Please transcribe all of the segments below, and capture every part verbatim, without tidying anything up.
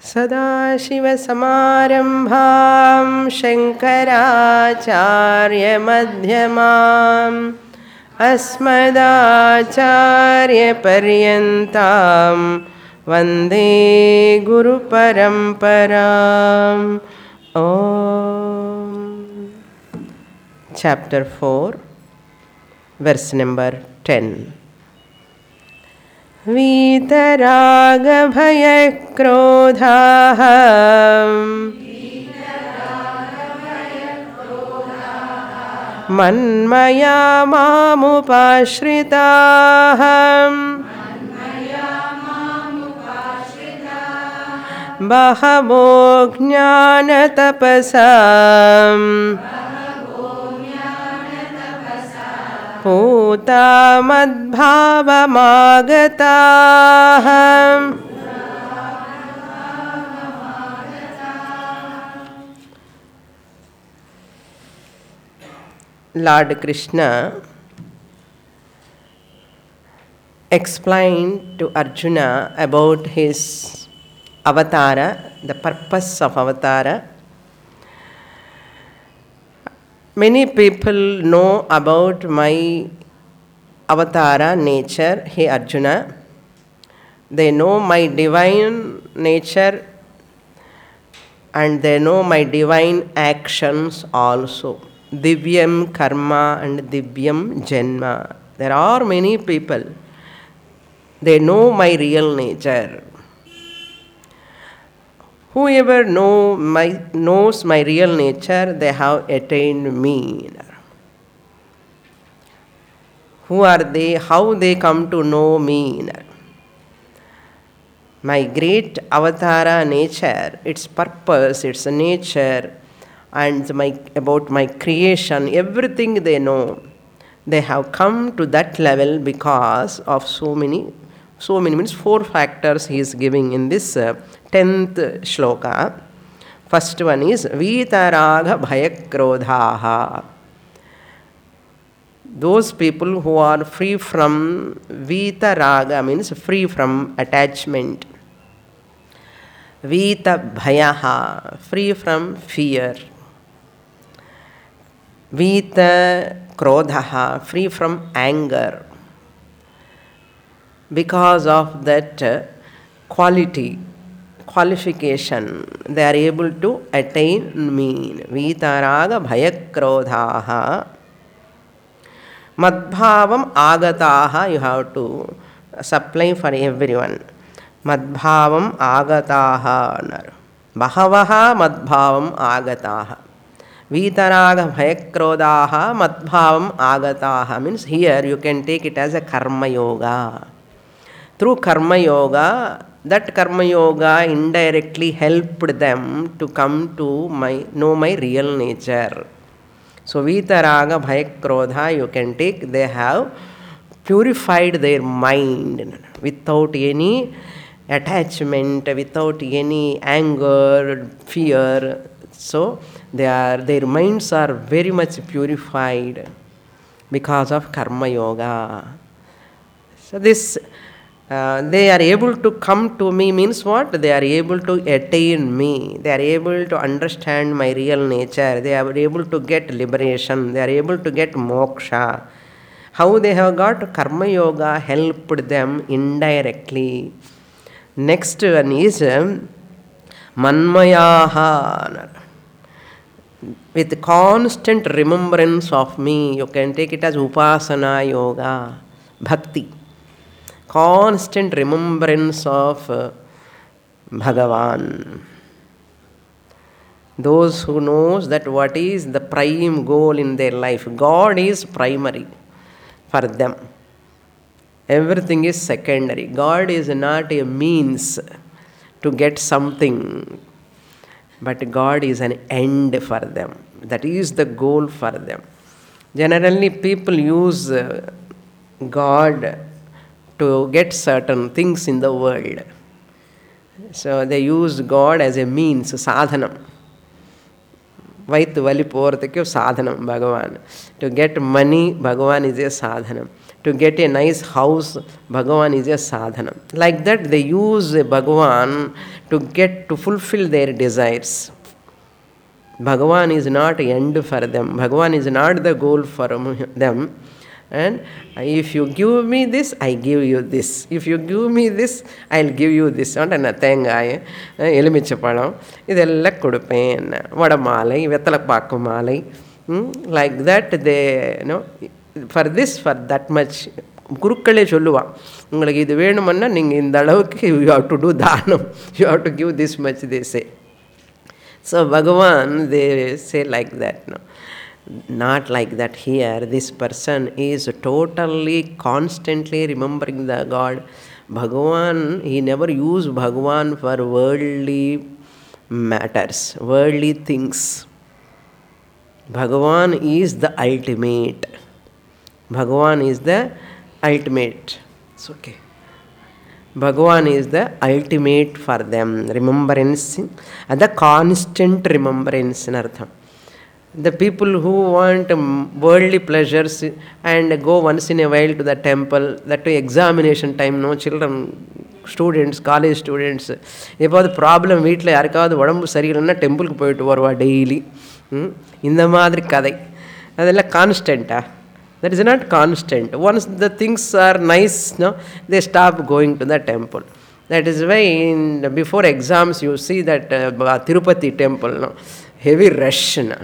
सदाशिवसमारम्भां शङ्कराचार्यमध्यमाम् अस्मदाचार्यपर्यन्तां वन्दे गुरुपरम्पराम्. Om. Chapter four, verse number ten. वीतरागभयक्रोधाः मन्मया मामुपाश्रिताः बहवो ज्ञानतपसा पूता मद्भावमागताः. Lord Krishna explained to Arjuna about his avatara, the purpose of avatara. Many people know about my avatara nature, hey Arjuna. They know my divine nature and they know my divine actions also. Divyam karma and divyam janma. There are many people. They know my real nature. Whoever know my, knows my real nature, they have attained me. Who are they? How they come to know me? My great avatara nature, its purpose, its nature, and my, about my creation, everything they know. They have come to that level because of so many, so many means four factors he is giving in this uh, tenth shloka. First one is Vitaraga Bhayakrodhaha. Those people who are free from Vitaraga means free from attachment. Vita Bhayaha, free from fear. Vita Krodhaha, free from anger. Because of that uh, quality, qualification, they are able to attain me. Vitaraga Bhayakrodhaha. Madbhavam Agataha, you have to supply for everyone. Madbhavam Agataha. Bahavaha Madbhavam Agataha. Vitaraga Bhayakrodhaha Madbhavam Agataha means here you can take it as a karma yoga. Through karma yoga, that karma yoga indirectly helped them to come to my know my real nature. So Vitaraga Bhayakrodha you can take, they have purified their mind without any attachment, without any anger, fear. So they are, their minds are very much purified because of karma yoga. So this uh, they are able to come to me means what? They are able to attain me. They are able to understand my real nature. They are able to get liberation. They are able to get moksha. How they have got? Karma yoga helped them indirectly. Next one is Manmayaha. With constant remembrance of me, you can take it as Upasana yoga, Bhakti. Constant remembrance of uh, Bhagavan. Those who knows that what is the prime goal in their life. God is primary for them. Everything is secondary. God is not a means to get something, but God is an end for them. That is the goal for them. Generally, people use uh, God to get certain things in the world. So they use God as a means, sadhanam. ವೈತ್ ವಲಿ ಪೋರ್ದಕ್ಕೆ ಸಾಧನಂ Bhagavan. To get money Bhagavan is a sadhanam. To get a nice house, Bhagavan is a sadhanam. Like that, they use Bhagavan to get to fulfill their desires. Bhagavan is not end for them. Bhagavan is not the goal for them. And if you give me this, I give you this. If you give me this, I'll give you this. And தேங்காய் எலுமிச்சப்பழம் இதெல்லாம் கொடுப்பேன், வடமாலை வெத்தலைப்பாக்கு மாலை. Like that, they, you know, for this, for that much. குருக்களே சொல்லுவான், உங்களுக்கு இது வேணுமன்னா நீங்கள் இந்த அளவுக்கு யூ ஹவ் டு டூ தானம், you have to give this much, they say. So Bhagavan they say like that. No, not like that here. This person is totally constantly remembering the God. Bhagavan, he never used Bhagavan for worldly matters, worldly things. Bhagavan is the ultimate. Bhagavan is the ultimate. It's okay. Bhagavan is the ultimate for them. Remembrance, and the constant remembrance in artham. The people who want worldly pleasures and go once in a while to the temple, that to examination time, no children, students, college students, எப்போது problem வீட்டில் யாருக்காவது உடம்பு சரியில்லைன்னா டெம்பிளுக்கு போயிட்டு வருவா daily. இந்த மாதிரி கதை அதெல்லாம் கான்ஸ்டண்ட்டா? That is not constant. Once the things are nice, no, they stop going to the temple. That is why in, before exams you see that uh, Tirupati temple, no, heavy rush. No.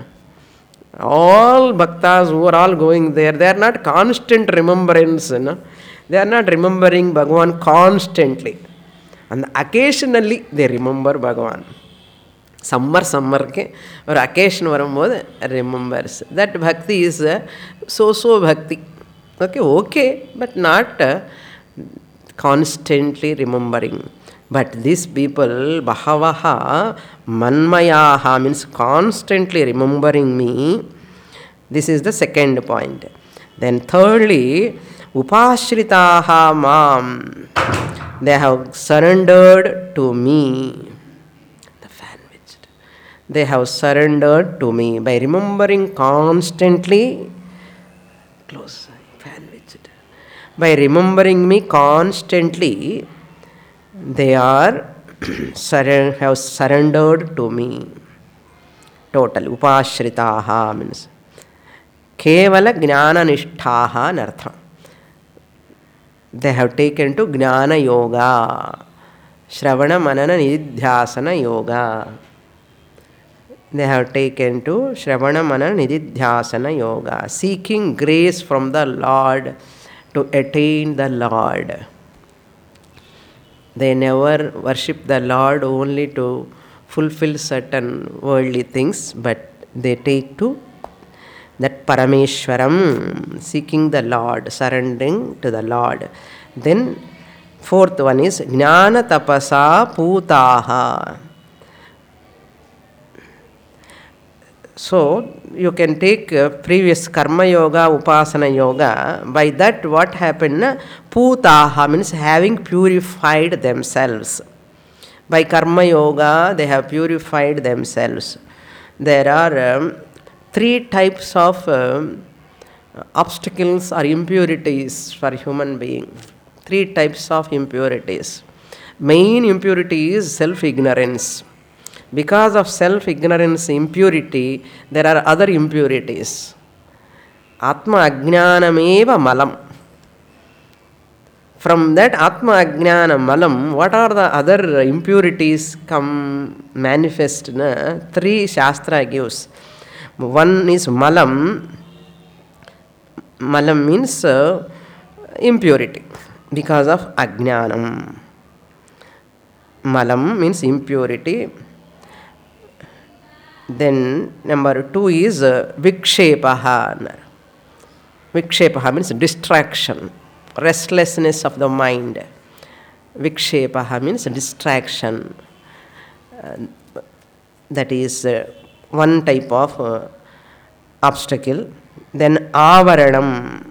All bhaktas who are all going there, they are not constant remembrance. No. They are not remembering Bhagavan constantly. And occasionally they remember Bhagavan. Summer சம்மருக்கு ஒரு occasion வரும்போது remembers. That bhakti is so so bhakti. Okay okay but not constantly remembering. But this people பஹவஹா மன்மயாஹா means constantly remembering me. This is the second point. Then thirdly, upashritaha mam, they have surrendered to me. They have surrendered to me by remembering constantly. Close fan widget. By remembering me constantly, they are surrend, have surrendered to me. Total upashritaha means kevala gnana nishthaha nartham. They have taken to gnana yoga, shravana manana nididhyasana yoga. They have taken to Shravana Manana Nididhyasana Yoga, seeking grace from the Lord to attain the Lord. They never worship the Lord only to fulfill certain worldly things, but they take to that Parameshwaram, seeking the Lord, surrendering to the Lord. Then fourth one is Jnana Tapasa Putaha. So you can take uh, previous karma yoga, upasana yoga. By that what happened? Putaha means having purified themselves. By karma yoga they have purified themselves. There are um, three types of um, obstacles or impurities for human being. Three types of impurities. Main impurity is self-ignorance. Because of self-ignorance, impurity, there are other impurities. Atma ajnanameva malam. From that Atma ajnana malam, what are the other impurities come manifest? Na? Three Shastra gives. One is malam. Malam means uh, impurity because of ajnanam. Malam means impurity. Then number two is uh, vikshepaha. Vikshepaha means distraction, restlessness of the mind. Vikshepaha means distraction. Uh, that is uh, one type of uh, obstacle. Then avaranam.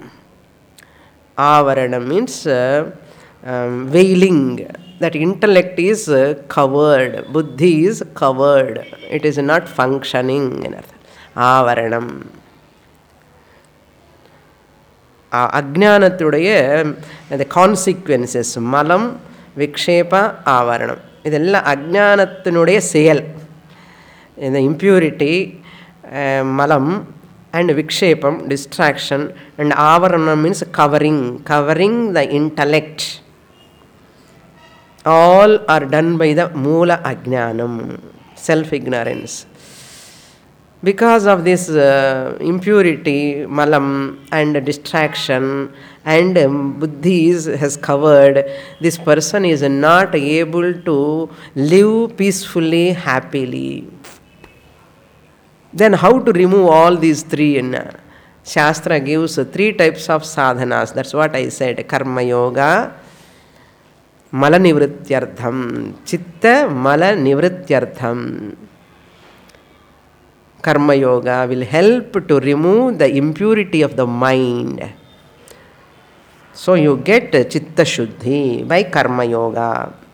Avaranam means uh, um, veiling. That intellect is uh, covered, buddhi is covered, it is not functioning. ஆவரணம். அஜ்ஞானத்துடைய அந்த consequences மலம் விக்ஷேப ஆவரணம் இதெல்லாம் அஜ்ஞானத்தினுடைய செயல். இந்த impurity மலம் and vikshepam distraction and avaranam means covering covering the intellect. All are done by the moola ajnanam, self ignorance. Because of this uh, impurity malam and distraction and um, buddhi is, has covered, this person is not able to live peacefully, happily. Then how to remove all these three? In uh, Shastra gives uh, three types of sadhanas. That's what I said. Karma yoga, mala nivrityartham, chitta mala nivrityartham. Karma yoga will help to remove the impurity of the mind. So you get uh, chitta shuddhi by karma yoga.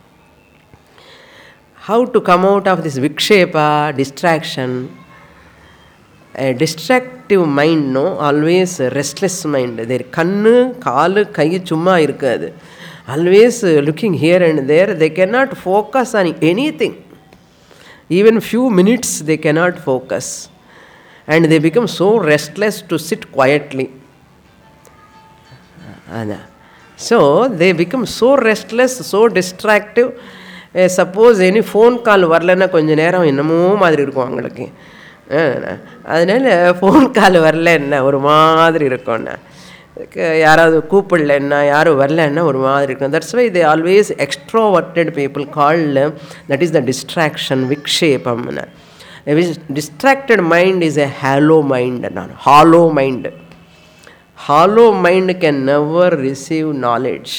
How to come out of this vikshepa, distraction? A distractive mind, no, always restless mind. Their kannu kaalu kai chumma irukadu, always looking here and there. They cannot focus on anything. Even few minutes they cannot focus, and they become so restless to sit quietly. So they become so restless, so distractive. Uh, suppose any phone call varlana konja neram innamo maadhiri irukum avangalukku. அதனால் phone call வரலன்னா ஒரு மாதிரி இருக்கும்ண்ணா, யாராவது கூப்பிடலன்னா யாரும் வரலன்னா ஒரு மாதிரி இருக்கும். That's why they always extroverted people called, that is the distraction விக்ஷேபம்னு. Distracted mind is a hollow mind. நான் hollow mind hollow mind can never receive knowledge.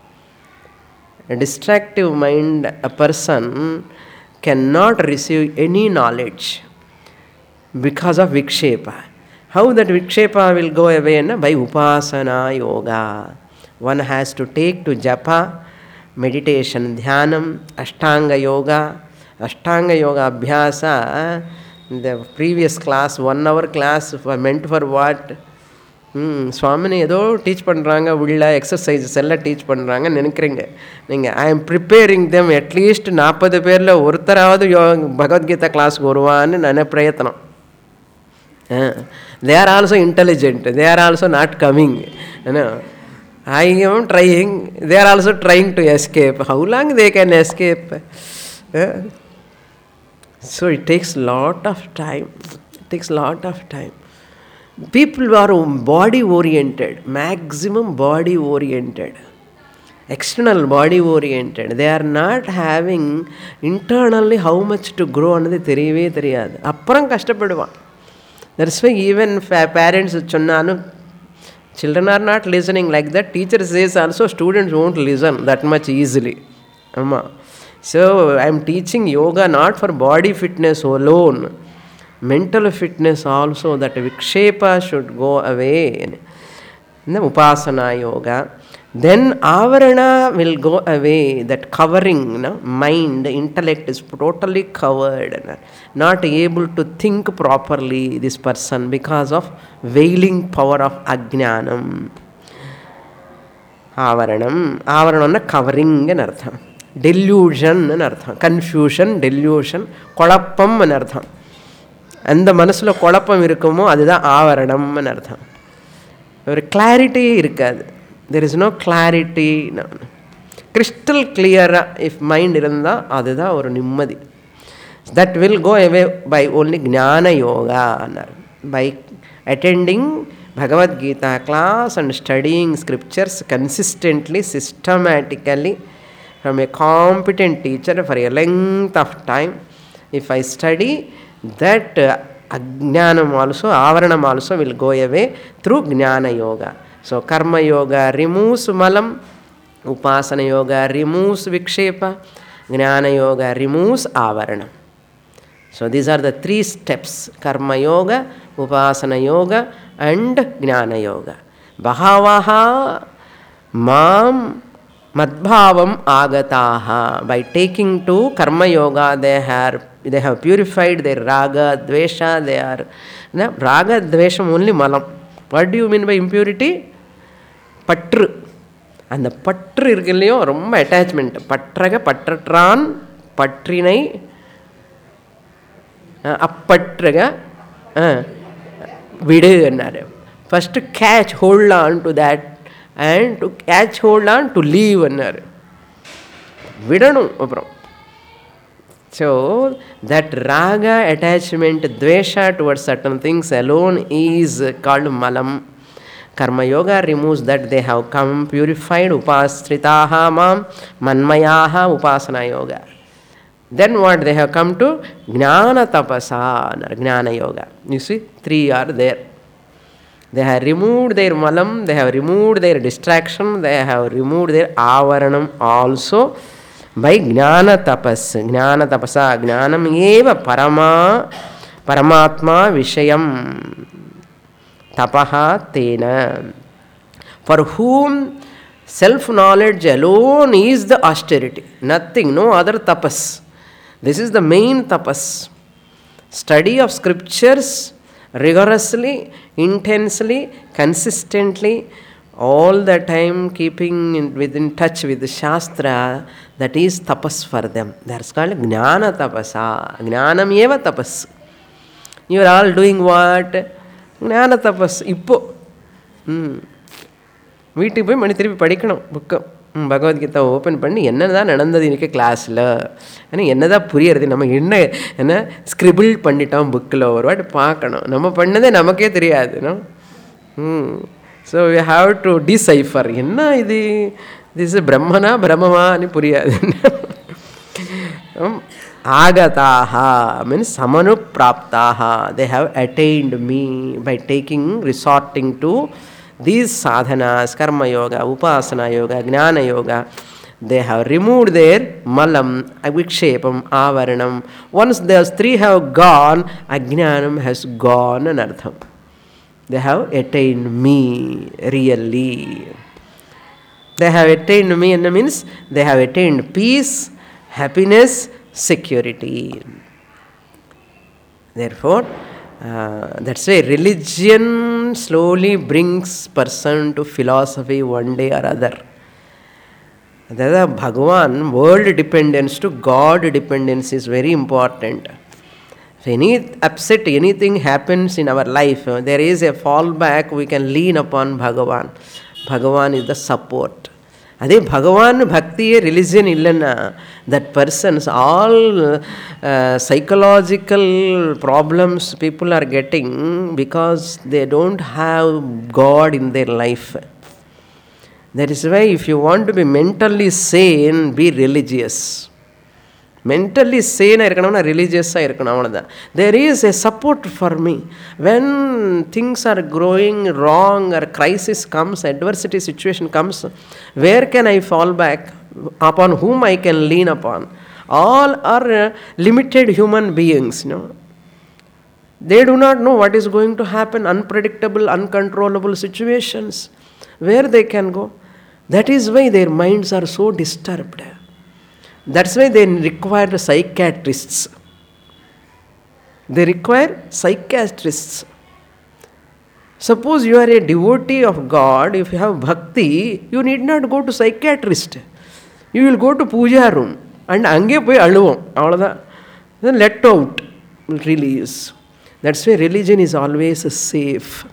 Distractive mind a person can not receive any knowledge because of vikshepa. How that vikshepa will go away? Na? By upasana yoga. One has to take to japa, meditation, dhyanam, ashtanga yoga. Ashtanga yoga abhyasa, the previous class, one hour class meant for what? Hmm, Swamini ஏதோ teach பண்ணுறாங்க, உள்ள exercises எல்லாம் teach பண்ணுறாங்கன்னு நினைக்கிறீங்க நீங்கள். I am preparing them. At least நாற்பது பேரில் ஒருத்தராவது யோ பகவத்கீதா கிளாஸுக்கு வருவான்னு நான் பிரயத்தனம். Uh, they are also intelligent. They are also not coming. You know, I am trying. They are also trying to escape. How long they can escape? Uh, so it takes lot of time. It takes lot of time. People who are body oriented, maximum body oriented, external body oriented. They are not having internally how much to grow. Another theriyave theriyadu. Apparam kashtapaduvan. That's why even parents chonnanu, children are not listening like that. Teacher says also students won't listen that much easily. Amma. So I am teaching yoga not for body fitness alone, mental fitness also, that vikshepa should go away. In the upasana yoga, then avarana will go away. That covering, no? Mind, intellect is totally covered, no? Not able to think properly, this person, because of veiling power of ajnanam. Avaranam, avaranam covering and artham, delusion and artham, confusion, delusion, kolappam and artham. And the manasula kolappam irukkumo adudha avaranam and artham. ஒரு clarity இருக்காது. There is no clarity. Crystal கிளியராக if mind இருந்தால் அதுதான் ஒரு நிம்மதி. That will go away by only jnana யோகான்னார். By attending Bhagavad Gita class and studying scriptures consistently, systematically from a competent teacher for a length of time. If I study, that uh, Ajnanam also, Avaranam also will go away through Jnana Yoga. So Karma Yoga removes Malam, Upasana Yoga removes Vikshepa, Jnana Yoga removes Avaranam. So these are the three steps: Karma Yoga, Upasana Yoga and Jnana Yoga. Bahavaha Mam Madbhavam Agataha. By taking to Karma Yoga, they are they have purified their raga, dvesha, they are, no, raga, dvesham only malam. What do you mean by impurity? Patru. And the patru irukillayum romba attachment. Patraga patratran patrinai appatraga vidu ennaru. First to catch hold on to that and to catch hold on to leave ennaru. Vidanu apram. So that raga attachment, dvesha towards certain things alone is called malam. Karma yoga removes that. They have come purified, upasritaha mam, manmayaha upasana yoga. Then what? They have come to jnana tapasa, jnana yoga. You see, three are there. They have removed their malam, they have removed their distraction, they have removed their avaranam also by jnana tapas. Jnana tapasa, jnanam eva parama, paramatma vishayam. Tapaha tena. For whom self-knowledge alone is the austerity. Nothing, no other tapas. This is the main tapas. Study of scriptures rigorously, intensely, consistently, all the time keeping in, within touch with the Shastra, that is tapas for them. That's called jnana tapasa. Jnanam eva tapas. You are all doing what? ஞான தபஸ். இப்போ ம் வீட்டுக்கு போய் மணி திருப்பி படிக்கணும் book. ம் Bhagavad Gita open பண்ணி என்ன தான் நடந்தது இன்றைக்கி கிளாஸில், ஏன்னா என்ன தான் புரியறது, நம்ம என்ன என்ன ஸ்கிரிபிள் பண்ணிட்டோம் புக்கில் ஒரு வாட்டி பார்க்கணும். நம்ம பண்ணதே நமக்கே தெரியாது. Hmm so we have to decipher. என்ன இது, திஸ் பிரம்மனா பிரம்மமான்னு புரியாது. Agataha means samanupraptaha. They have attained me by taking, resorting to these sadhanas, karma yoga, upasana yoga, jnana yoga. They have removed their malam, avikshepam, avaranam. Once those three have gone, ajnanam has gone and artham. They have attained me really. They have attained me and means they have attained peace, happiness, security. Therefore, uh, that's why religion slowly brings person to philosophy one day or other. That is Bhagavan, world dependence to God dependence is very important. If any upset, anything happens in our life, there is a fallback, we can lean upon Bhagavan. Bhagavan is the support. Adhe Bhagavan Bhakti religion illana, that person's all uh, psychological problems people are getting because they don't have God in their life. That is why if you want to be mentally sane, be religious. Mentally sane irukkanum, religious irukkanum. There is a support for me. When things are growing wrong or crisis comes, adversity situation comes, where can I fall back? Upon whom I can lean upon? All are uh, limited human beings, you know. They do not know what is going to happen, unpredictable, uncontrollable situations. Where they can go? That is why their minds are so disturbed. That's why they require psychiatrists. They require psychiatrists. Suppose you are a devotee of God, if you have bhakti, you need not go to psychiatrist. You will go to puja room and ange poi aluvam. Avladha. Then let out, release. That's why religion is always safe.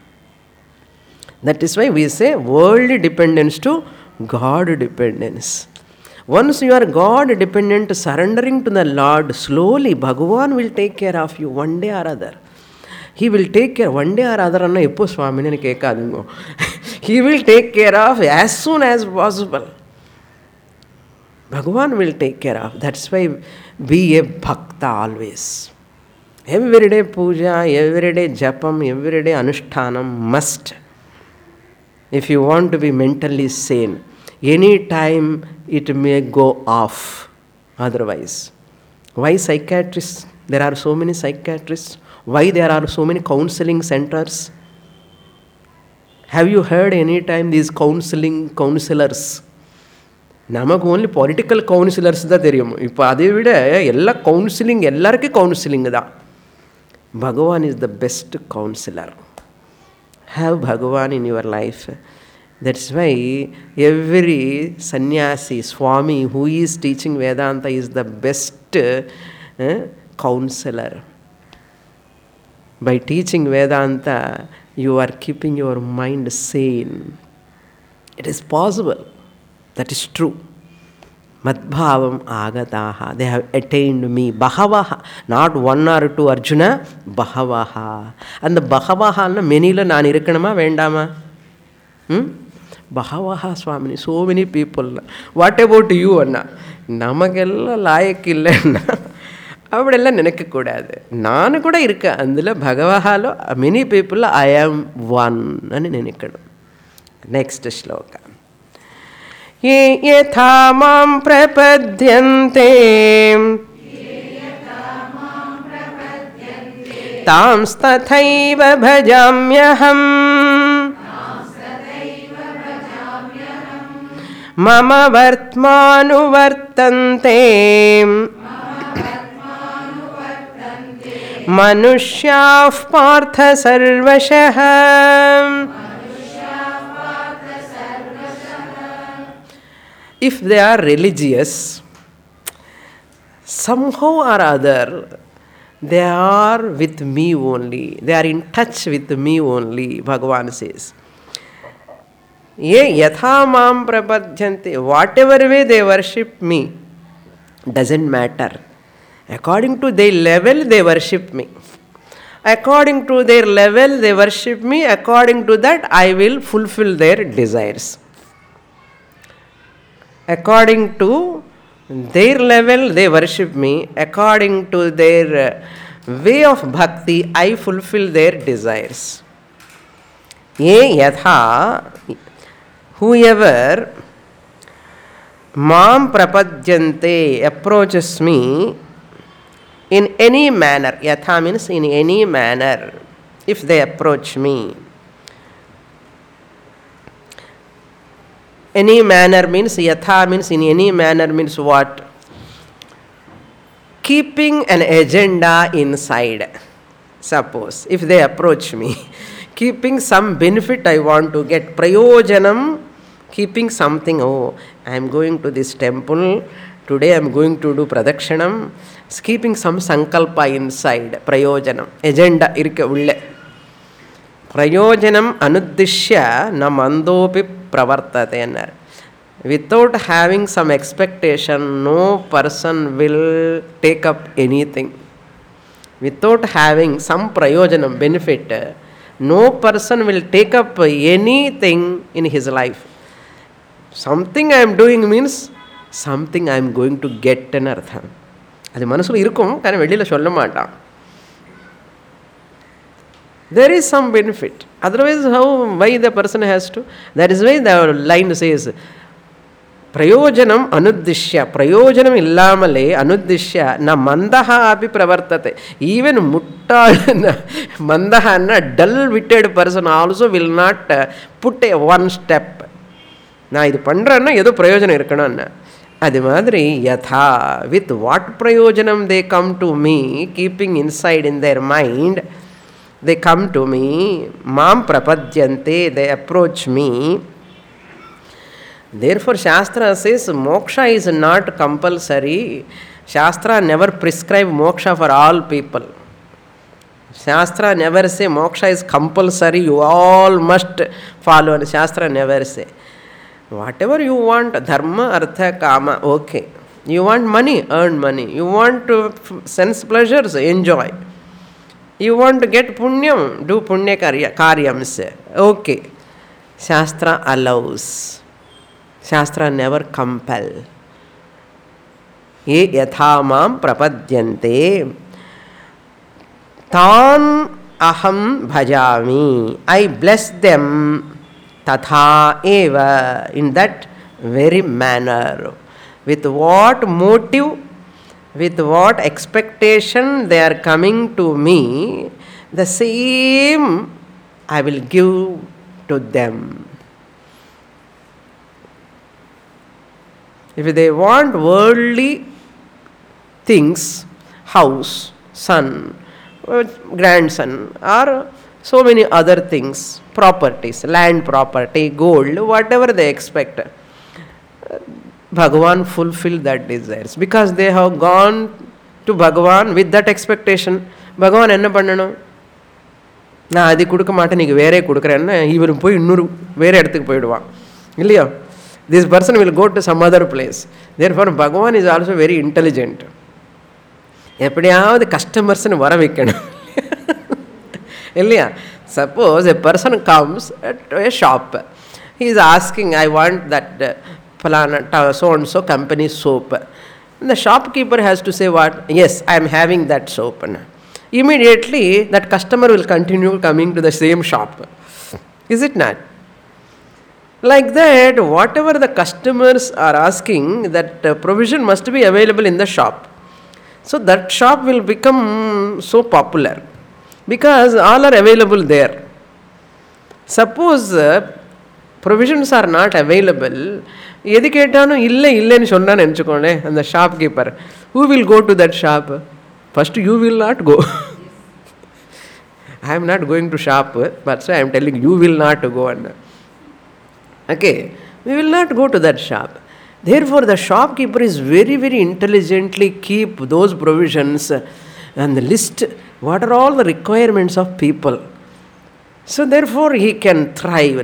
That is why we say worldly dependence to God dependence. Once you are God dependent, surrendering to the Lord, slowly Bhagavan will take care of you one day or other. He will take care one day or other. He will take care of as soon as possible. Bhagavan will take care of. That's why be a bhakta always. Every day puja, every day japam, every day anushtanam must. If you want to be mentally sane, any time it may go off otherwise. Why psychiatrists? There are so many psychiatrists. Why there are so many counseling centers? Have you heard any time these counseling counselors? நமக்கு only political councillors தான் தெரியும். இப்போ அதை விட எல்லா counselling எல்லாருக்கும் counselling தான். Bhagavan is the best counsellor. Have Bhagavan in your life. That's why every sannyasi, Swami who is teaching Vedanta is the best uh, counselor. By teaching Vedanta, you are keeping your mind sane. It is possible. That is true. Madbhavam agataha. They have attained me. Bahavaha. Not one or two, Arjuna. Bahavaha. And the Bahavaha, many la naan irukkanuma vendama? Hmm? Bahavaha Swamini. So many people. What about you, Anna? Namakella layakilla Anna. Avadella nenakka koodadu. Nanu kuda irukka. Andula Bhagavahalo many people I am one ani nenikadu. Next shloka. ये यथा मां प्रपद्यन्ते तांस्तथैव भजाम्यहम् मम वर्त्मानुवर्तन्ते मनुष्याः पार्थ सर्वशः. If they are religious, somehow or other, they are with me only. They are in touch with me only, Bhagavan says. Ye yatha mam prapadhyante. Whatever way they worship me, doesn't matter. According to their level, they worship me. According to their level, they worship me. According to that, I will fulfill their desires. According to their level, they worship me. According to their way of bhakti, I fulfill their desires. Ye yatha, whoever mam prapadyante, approaches me in any manner. Yatha means in any manner. If they approach me. Any manner means, yatha means in any manner means what? Keeping an agenda inside. Suppose, if they approach me, keeping some benefit I want to get, prayojanam, keeping something, oh, I am going to this temple, today I am going to do pradakshanam, keeping some sankalpa inside, prayojanam, agenda irke ulle. Prayojanam anuddishya na mandopi pravartate ennar. Without having some expectation, no person will take up anything. Without having some prayojanam, benefit, no person will take up anything in his life. Something I am doing means something I am going to get an artham. அது மனசுல இருக்கும், కానీ வெளியில சொல்ல மாட்டான். There is some benefit. Otherwise, how, why the person has to? That is why the line says, Prayojanam anuddishya. Prayojanam illamale anuddishya na mandaha api pravartate. Even muttal mandaha na dull-witted person also will not uh, put a one step. Na idu pandranna edo prayojanam irukkanum. Adi madri yatha, with what prayojanam they come to me, keeping inside in their mind, they come to me, mam prapadyante, they approach me. Therefore, Shastra says moksha is not compulsory. Shastra never prescribe moksha for all people. Shastra never say moksha is compulsory, you all must follow. And Shastra never say. Whatever you want, dharma, artha, kama, okay. You want money, earn money. You want to sense pleasures, enjoy. You want to get punyam, do punya karya, karyams. Okay. Shastra allows. Shastra never compel. Ye yatha mam prapadyante tan aham bhajami. I bless them tatha eva, in that very manner. With what motive, with what expectation they are coming to me, the same I will give to them. If they want worldly things, house, son, grandson, or so many other things, properties, land property, gold, whatever they expect, Bhagavan fulfill that desires because they have gone to Bhagavan with that expectation. Bhagavan என்ன பண்ணணும்? நான் அது கொடுக்க மாட்டேன், நீங்கள் வேறே கொடுக்குறேன்னா இவர் போய் இன்னொரு வேறு இடத்துக்கு போயிடுவான் இல்லையா? This person will go to some other place. Therefore, Bhagavan is also very intelligent. எப்படியாவது கஸ்டமர்ஸ்னு வர வைக்கணும் இல்லையா? Suppose a person comes to a shop. He is asking, I want that uh, so and so company soap. And the shopkeeper has to say what? Yes, I am having that soap. Immediately, that customer will continue coming to the same shop. Is it not? Like that, whatever the customers are asking, that uh, provision must be available in the shop. So that shop will become so popular because all are available there. Suppose uh, provisions are not available, எது கேட்டாலும் இல்லை இல்லைன்னு சொன்னான்னு நினச்சிக்கோங்களே அந்த shopkeeper, who will go to that shop? First you will not go. I am not going to shop, but so I am telling you will not go. And okay, we will not go to that shop. Therefore, the shopkeeper is very, very intelligently keep those provisions and the list what are all the requirements of people. So therefore, he can thrive.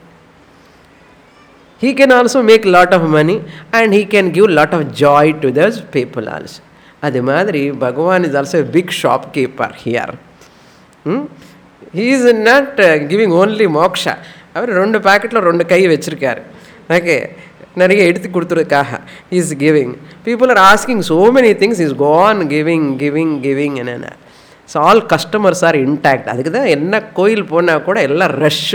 He can also make lot of money and he can give lot of joy to those people also. Adhe madri, Bhagavan is also a big shopkeeper here. Hmm? He is not uh, giving only moksha. அவர் ரெண்டு பாக்கெட்டில் ரெண்டு கை வச்சிருக்காரு. Okay, நிறைய எடுத்து கொடுத்துருக்காக he is giving. People are asking so many things, he is go on giving, giving, giving. என்னென்ன so all customers are intact. அதுக்கு தான் என்ன கோயில் போனால் கூட எல்லாம் ரஷ்ஷு.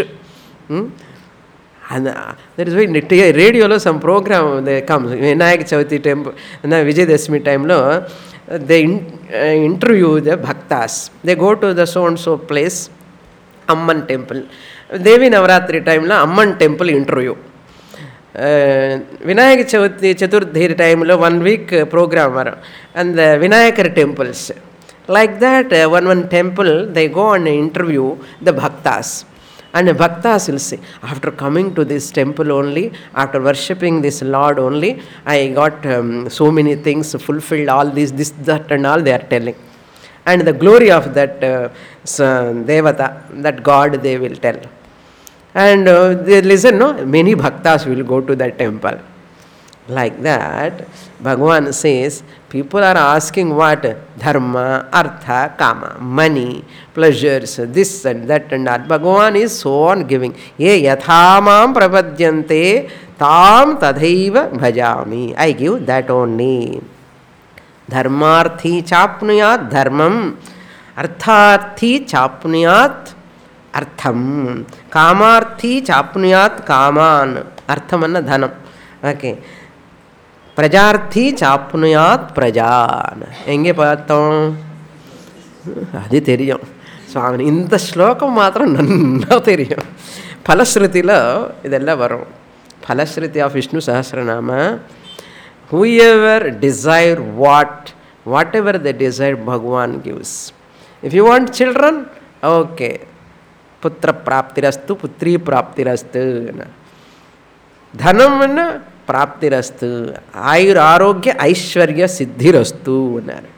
அந்த தட் இஸ் வை ரேடியோவில் some programme comes Vinayaka Chaturthi temple அந்த விஜயதசமி டைமில் they uh, interview the bhaktas. They go to the so and so place, Amman temple. Devi Navaratri time la Amman temple interview. Uh, Vinayaka Chaturthi Chaturthi time la one week uh, program varum. And the Vinayakar temples. Like that, uh, one one temple they go and interview the bhaktas. And the bhaktas will say, after coming to this temple only, after worshipping this Lord only, I got um, so many things fulfilled, all this, this, that and all they are telling. And the glory of that uh, Devata, that God they will tell. And uh, they listen, no? Many bhaktas will go to that temple. Like that, Bhagavan says, people are asking what? Dharma, artha, kama, money, pleasures, this and that and that. Bhagavan is so on giving. Ye yathamam prapadyante tam tadhaiva bhajami. I give that only. Dharmarthi chapnuyat dharmam, artharthi chapnuyat artham, kamarthi chapnuyat kaman. Artham anna dhanam. Okay. பிரஜார்த்தி சாப்னுயாத் பிரஜான். எங்கே பார்த்தோம்? அது தெரியும் சுவாமி. இந்த ஸ்லோகம் மாத்திரம் நன்னா தெரியும். ஃபலஸ்ருதியில் இதெல்லாம் வரும். Phalashruti of Vishnu Sahasranama, whoever desire what, whatever they desire, Bhagavan gives. If you want children, okay, putra praptirastu, putri praptirastu. Dhanam enna ప్రాప్తిరస్తు, ఆయుర్ ఆరోగ్య ఐశ్వర్య సిద్ధిరస్తు అన్నారు.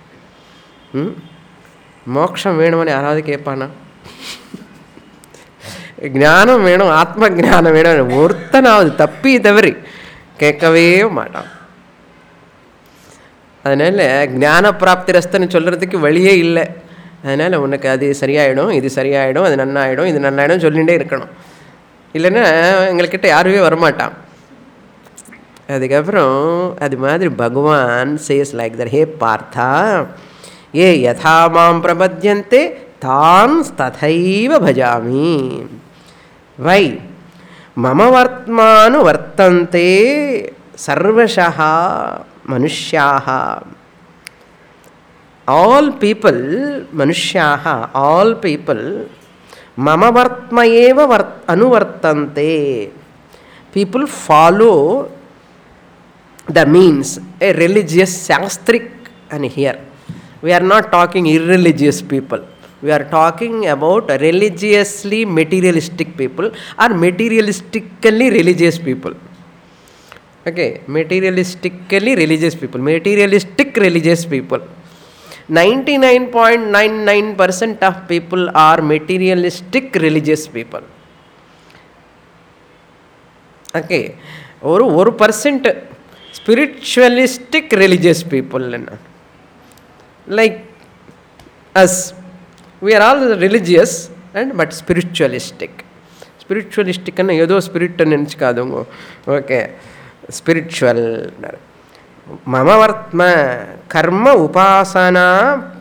మోక్షం వేణమని யாராவது கேட்பானா? ஞானம் வேணும், ஆத்ம ஞானம் வேணும், ஒருத்தனாவது தப்பி தவறி கேட்கவே மாட்டான். அதனால் ஞான பிராப்திரஸ்தன்னு சொல்கிறதுக்கு வழியே இல்லை. அதனால் உனக்கு அது சரியாயிடும், இது சரியாயிடும், அது நன்னாயிடும், இது நன்னாயிடும் சொல்லிகிட்டே இருக்கணும். இல்லைன்னா எங்கள்கிட்ட யாருமே வரமாட்டான். அதுக்கப்புறம் அது மாதிரி பகவான் சேஸ் லைக் தட், ஹே பார்த்தா, ஏ யதா மாம் பிரபத்யந்தே தான் ததைவ பஜாமி. வை மம வர்த்மானு வர்த்தந்தே சர்வஷः மனுஷ்யாः. ஆல் பீப்புள், மனுஷ்யாः, ஆல் பீப்புள் மம வர்த்ம ஏவ வர்த் அனுவர்த்தந்தே. People follow The means a religious shastric, and here we are not talking irreligious people. We are talking about religiously materialistic people or materialistically religious people. Okay, materialistically religious people, materialistic religious people. ninety-nine point nine nine percent of people are materialistic religious people. Okay, or one percent spiritualistic religious people. Like us, we are all religious and but spiritualistic. Spiritualistic and yedo spirit nenchikadungo. Okay, spiritual. Mama vartma karma upasana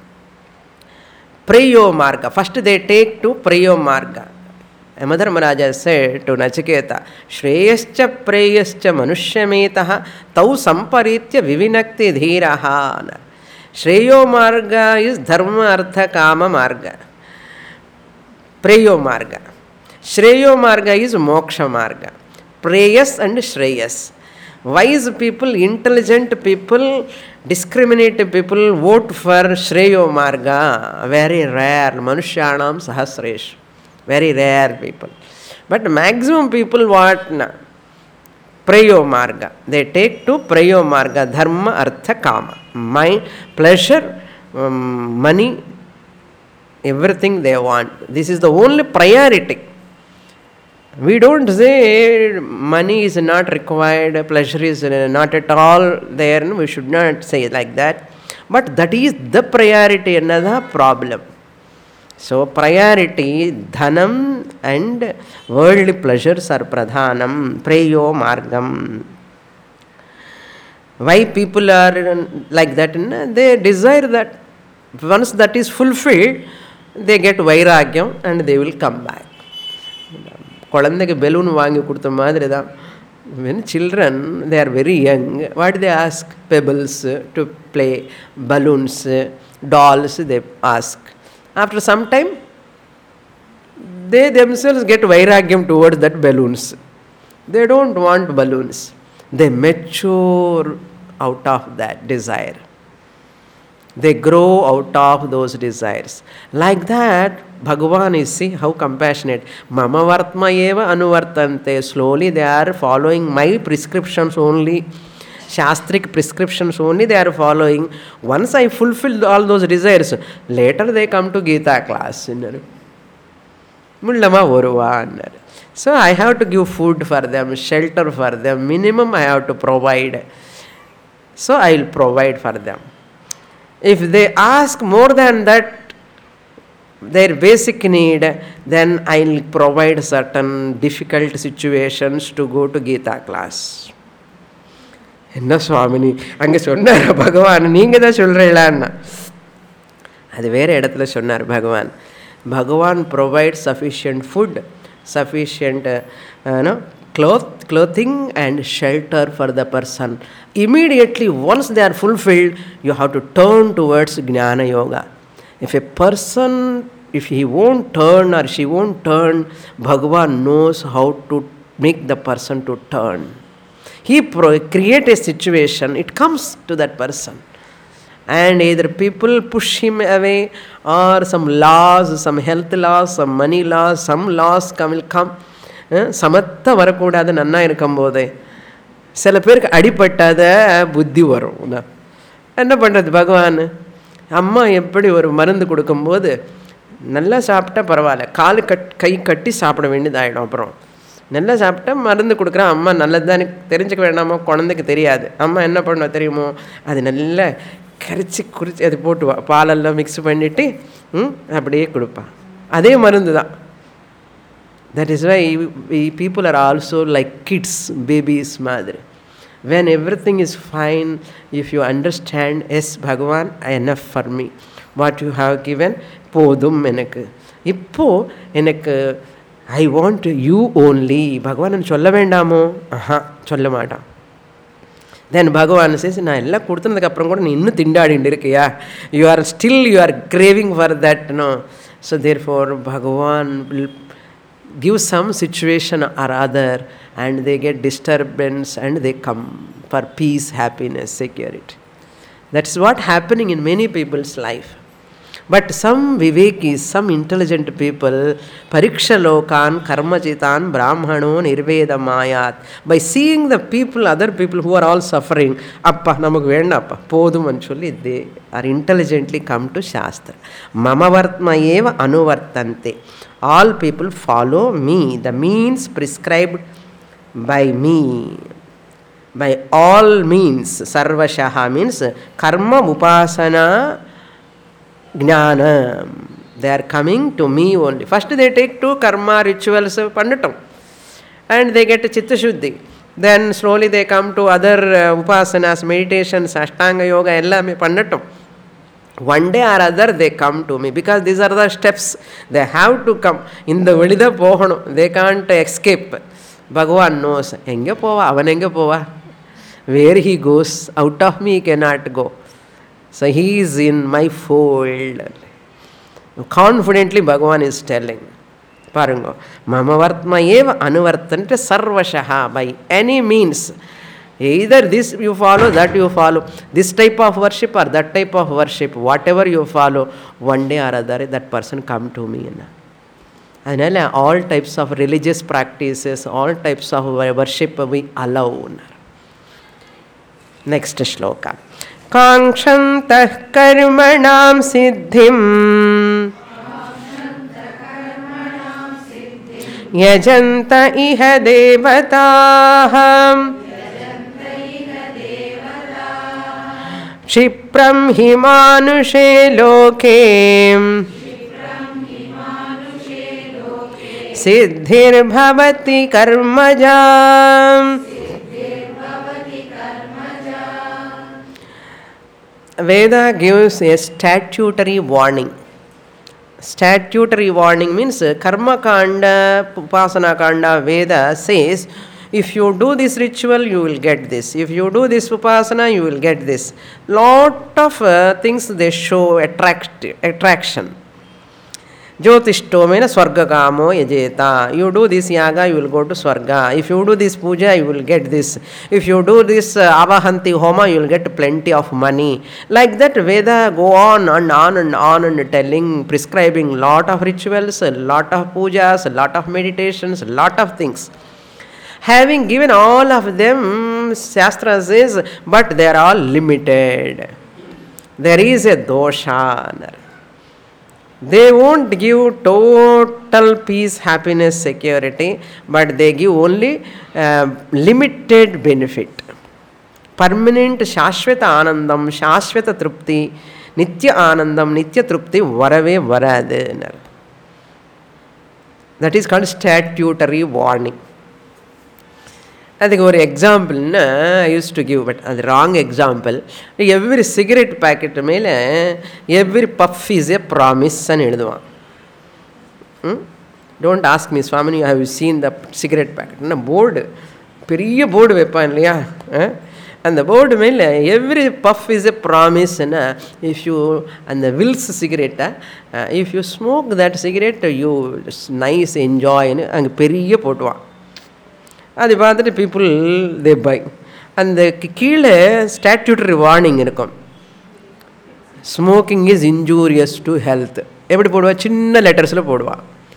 prayo marga. First they take to prayo marga. Yamadharmaraja said to Nachiketa, Shreyascha preyascha manushyametaha tau samparitya vivinakti dhiraha. Shreyo marga is dharma artha kama marga. Preyo marga. Shreyo marga is moksha marga. Preyas and Shreyas. Wise people, intelligent people, discriminative people vote for Shreyo marga. Very rare. Manushyanam sahasresh. Very rare people. But maximum people what? Na? Prayo marga. They take to prayo marga. Dharma artha kama. Mind, pleasure, um, money, everything they want. This is the only priority. We don't say money is not required, pleasure is not at all there. We should not say like that. But that is the priority, another problem. So priority, dhanam and worldly pleasures are pradhanam, preyo margam. Why people are like that? They desire that. Once that is fulfilled, they get vairagyam and they will come back. குழந்தைக்கு balloon வாங்கி கொடுத்த மாதிரி தான். When children, they are very young, what do they ask? Pebbles to play, balloons, dolls they ask. After some time, they themselves get vairagyam towards that balloons. They don't want balloons. They mature out of that desire. They grow out of those desires. Like that, Bhagavan is, see how compassionate. Mama vartma eva anuvartante. Slowly they are following my prescriptions only. Shastric prescriptions only they are following. Once I fulfill all those desires, later they come to Gita class. Mullama varuva. So I have to give food for them, shelter for them. Minimum I have to provide. So I will provide for them. If they ask more than that, their basic need, then I will provide certain difficult situations to go to Gita class. என்ன சுவாமினி அங்கே சொன்னார் பகவான், நீங்கள் தான் சொல்கிறீங்களான்னா. அது வேறு இடத்துல சொன்னார் Bhagavan. Bhagavan provide sufficient food, sufficient uh, you know, cloth, clothing and shelter for the person. Immediately, once they are fulfilled, you have to turn towards Jnana Yoga. If a person, if he won't turn or she won't turn, Bhagavan knows how to make the person to turn. He pro- create a situation, it comes to that person. And either people push him away or some laws, some health laws, some money laws, some laws come, will come. சமத்த வரக்கூடாது நன்னா இருக்கும்போதே சில பேருக்கு அடிப்பட்டாத புத்தி வரும். என்ன பண்ணுறது பகவான்? அம்மா எப்படி ஒரு மருந்து கொடுக்கும்போது நல்லா சாப்பிட்டா பரவாயில்ல, காலு கட் கை கட்டி சாப்பிட வேண்டியதாகிடும். அப்புறம் நல்லா சாப்பிட்டா மருந்து கொடுக்குறான் அம்மா, நல்லது தான் தெரிஞ்சுக்க வேண்டாமா? குழந்தைக்கு தெரியாது. அம்மா என்ன பண்ணுவா தெரியுமோ? அது நல்லா கரைச்சி குறிச்சி அது போட்டுவா, பாலெல்லாம் மிக்ஸ் பண்ணிவிட்டு அப்படியே கொடுப்பான். அதே மருந்து தான். That is why we people are also like kids, babies madri. When everything is fine, if you understand, yes Bhagavan, enough for me, what you have given podum enakku ippo enakku I want you only. Bhagavan nu solla vendamo? Aha, solla maata. Then Bhagavan says, na ella kuduthadukku appuram kuda nee innu tindadindi irukkiya, you are still you are craving for that, no? So therefore Bhagavan will give some situation or other and they get disturbance and they come for peace, happiness, security. That's what happening in many people's life. But some vivekis, some intelligent people, pariksha lokan karmachitan brahmano nirveda mayat. By seeing the people, other people who are all suffering, appa namak vendam appa podum ani solli, they are intelligently come to Shastra. Mama vartma eva anuvartante. All people follow me, the means prescribed by me. By all means, sarvashaha means karma, upasana, jnana. They are coming to me only. First they take to karma, rituals, pandatam, and they get chitta shuddhi. Then slowly they come to other uh, upasanas, meditations, ashtanga yoga, ellame pandatam. One day or other they come to me, because these are the steps. They have to come. In the velida pohanu, they can't escape. Bhagavan knows. Enge pova, avan enge pova. Where he goes, out of me he cannot go. So he is in my fold. Confidently Bhagavan is telling. Parango. Mama vartma eva anuvartante sarvashaha. By any means. Either this you follow, that you follow. This type of worship or that type of worship. Whatever you follow, one day or other that person come to me. And all types of religious practices, all types of worship we allow. Next shloka. Kankshantah karmanam siddhim yajanta iha devataham Kshipram himanushe loke siddhir bhavati karmajam. Veda gives a statutory warning. Statutory warning means karma kanda, upasana kanda, Veda says, if you do this ritual, you will get this. If you do this upasana, you will get this. Lot of uh, things they show attract, attraction. Jyotishto means swargakamo yajeta. You do this yaga, you will go to swarga. If you do this puja, you will get this. If you do this uh, avahanti homa, you will get plenty of money. Like that, Veda go on and on and on and telling, prescribing lot of rituals, a lot of pujas, a lot of meditations, a lot of things. Having given all of them, Shastra says, but they are all limited. There is a dosha. They won't give total peace, happiness, security, but they give only uh, limited benefit. Permanent Shashvata Anandam, Shashvata Trupti, Nitya Anandam, Nitya Trupti, Varave Varade. That is called statutory warning. I think one example na, I used to give, but the wrong example. Every cigarette packet mele, every puff is a promise and edudva. Hmm? Don't ask me, Swamini, have you seen the cigarette packet? Na board, periya board weapon liya. Eh? And the board mele, every puff is a promise. Na, if you, and the Wills cigarette, uh, if you smoke that cigarette, you just nice enjoy and periya potva. அது பார்த்துட்டு people they buy. அந்த கீழே statutory warning இருக்கும். Smoking is injurious to health. எப்படி போடுவா? சின்ன லெட்டர்ஸில் போடுவா.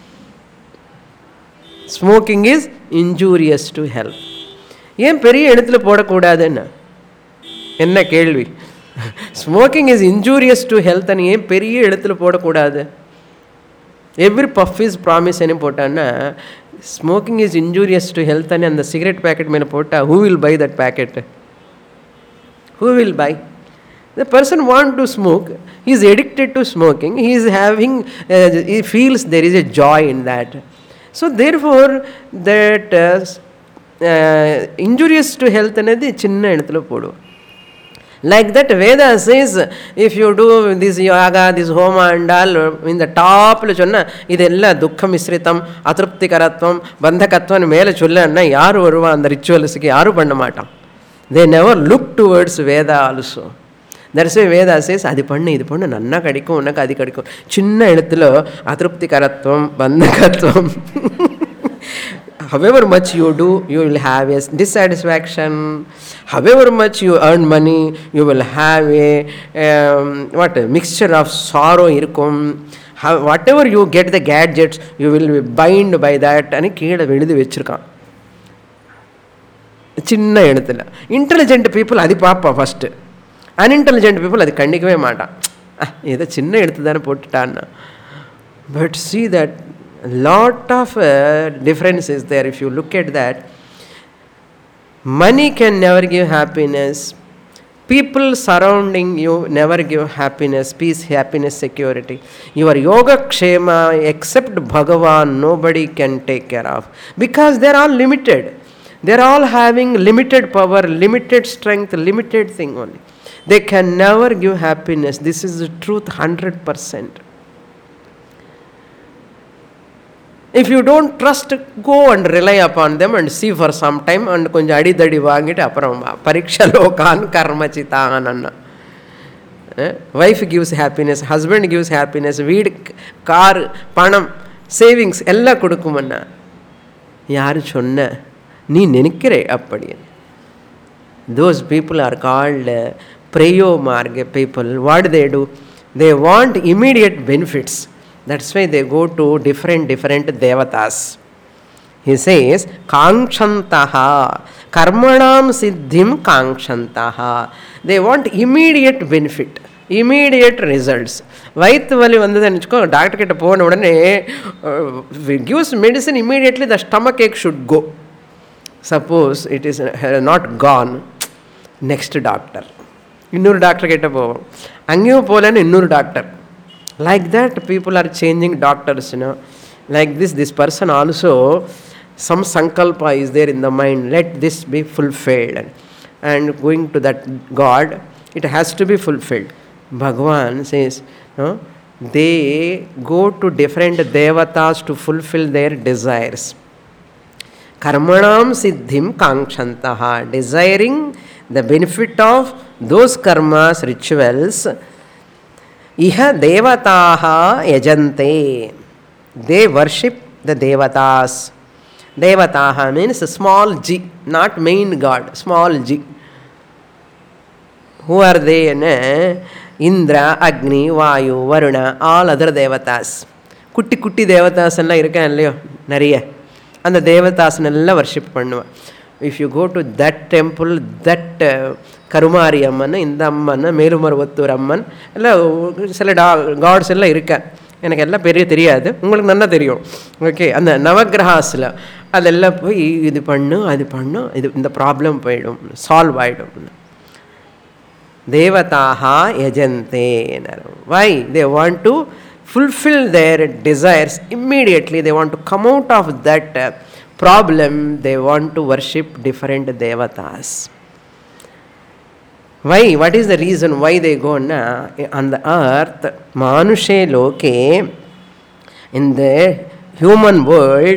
Smoking is injurious to health. ஏன் பெரிய இடத்துல போடக்கூடாதுன்னு என்ன கேள்வி? Smoking is injurious to health and ஏன் பெரிய இடத்துல போடக்கூடாது? Every puff is promise అని போட்டான்னா smoking is injurious to health and the cigarette packet மேல போட்டா who will buy that packet? Who will buy? The person want to smoke, he is addicted to smoking, he is having uh, he feels there is a joy in that. So therefore that uh, uh, injurious to health అనేది చిన్న இடத்துல போடுவோம். Like that Veda says, if you do this yoga, this homa and all, in the top lo chonna idella dukkha misritam atrupti karatvam bandhakatvam mele sollanna yaru varuva and rituals ki yaru panna maatam. They never look towards Veda also. That's why Veda says adi pannu idu pannu nanna kadikkum unakku adi kadikkum. Chinna edathilo atrupti karatvam bandhakatvam however much you do, you will have a dissatisfaction. However much you earn money, you will have a um, what a mixture of sorrow irukum. How, whatever you get the gadgets, you will be bound by that. And கீழே எழுதி வச்சிருக்கான் சின்ன எழுத்துல. Intelligent people அது பார்ப்பா first. Unintelligent people அது கண்டிக்கவே மாட்டான். ஏதோ சின்ன எழுத்து தானே போட்டுட்டான்னா. But see that lot of uh, difference is there. If you look at that, money can never give happiness. People surrounding you never give happiness, peace, happiness, security. Your yoga kshema except Bhagavan nobody can take care of, because they are all limited. They are all having limited power, limited strength, limited thing only. They can never give happiness. This is the truth, one hundred percent. If you don't trust, go and rely upon them and see for some time and கொஞ்சம் அடிதடி வாங்கிட்டு அப்புறம் பரீட்சா லோகான் கர்மச்சிதான் அண்ணா. Wife gives happiness, husband gives happiness, வீடு car பணம் சேவிங்ஸ் எல்லாம் கொடுக்குமண்ணா. யாரு சொன்ன? நீ நினைக்கிறே அப்படி. Those people are called Preyo Marga people. What do they do? They want immediate benefits. That's why they go to different different devatas. He says kangshantaha karmanam siddhim kangshantaha. They want immediate benefit, immediate results. வயிற்று வலி வந்ததுன்னு வச்சுக்கோ, doctor கிட்ட போன உடனே gives medicine immediately, the stomach ache should go. Suppose it is not gone, next doctor, இன்னொரு doctor கிட்ட போவோம், அங்கேயும் போகலன்னு இன்னொரு doctor. Like that people are changing doctors, you know. Like this, this person also, some sankalpa is there in the mind, let this be fulfilled, and going to that God, it has to be fulfilled. Bhagavan says, no, they go to different devatas to fulfill their desires. Karmanam siddhim kangshantaha, desiring the benefit of those karmas, rituals. Iha devataha yajante. They worship the devatas. Devataha means small g, not main god, small g. Who are they? Indra, Agni, Vayu, Varuna, all other devatas. Kutti kutti devatas alla irukka illayyo nariya. And the devatas nalla worship பண்ணுவா. If you go to that temple, that uh, Karumari Amman, இந்த அம்மன், மேலுமருவத்தூர் அம்மன், எல்லாம் சில டா God's எல்லாம் இருக்கா. எனக்கு எல்லாம் பெரிய தெரியாது, உங்களுக்கு நல்லா தெரியும். ஓகே, அந்த நவகிரகாஸில் அதெல்லாம் போய் இது பண்ணும் அது பண்ணும், இது இந்த ப்ராப்ளம் போயிடும், சால்வ் ஆகிடும். தேவதாஹா யஜந்தே. Why? They want to fulfill their desires immediately. They want to come out of that uh, problem. They want to worship different devatas. Why? What is the reason why they go na? On the earth, manushe loke, in the human world,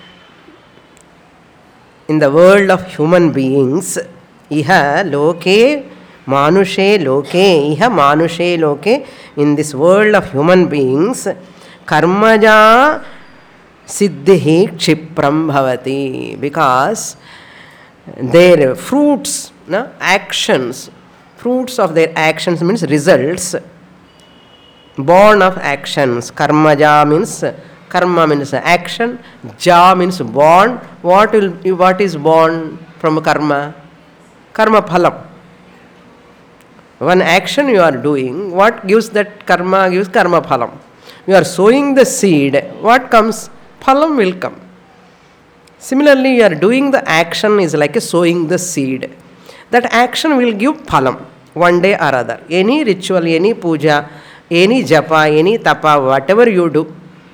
in the world of human beings, iha loke manushe loke, iha manushe loke, in this world of human beings, karmaja siddhi kshipram bhavati, because their fruits, na, actions, fruits of their actions means results, born of actions. Karmaja means, karma means action, ja means born. What will, what is born from karma? Karma phalam. One action you are doing, what gives that karma? Gives karma phalam. You are sowing the seed, what comes? Phalam will come. Similarly, you are doing the action is like a sowing the seed. That action will give phalam one day or other. Any ritual, any puja, any japa, any tapa, whatever you do,